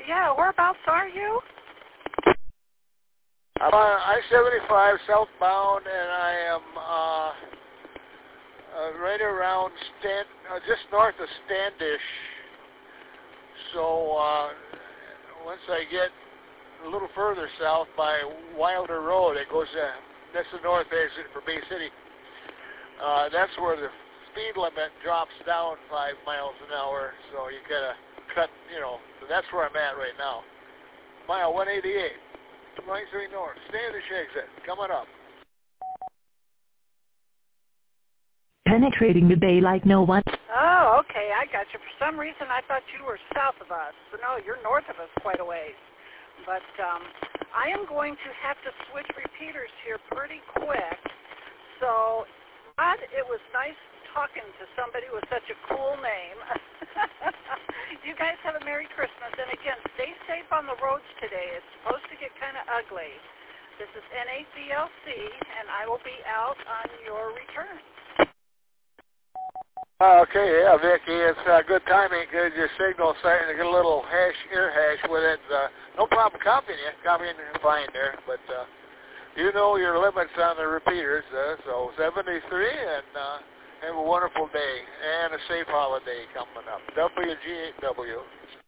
Yeah, whereabouts are you? I'm on I-75 southbound, and I am right around just north of Standish. So once I get a little further south by Wilder Road, it goes. That's the north exit for Bay City. That's where the speed limit drops down 5 miles an hour. So you gotta cut. So that's where I'm at right now. Mile 188, 23 north, Standish exit coming up. Penetrating the bay like no one. Oh, okay, I got you. For some reason, I thought you were south of us. So no, you're north of us quite a ways. But I am going to have to switch repeaters here pretty quick. So, Rod, it was nice talking to somebody with such a cool name. You guys have a Merry Christmas. And again, stay safe on the roads today. It's supposed to get kind of ugly. This is NACLC, and I will be out on your return. Okay, yeah, Vicki, it's good timing. Good, your signal starting to get a little ear hash with it. No problem copying you. Copying fine there, but you know your limits on the repeaters. So 73, and have a wonderful day and a safe holiday coming up. WG8W.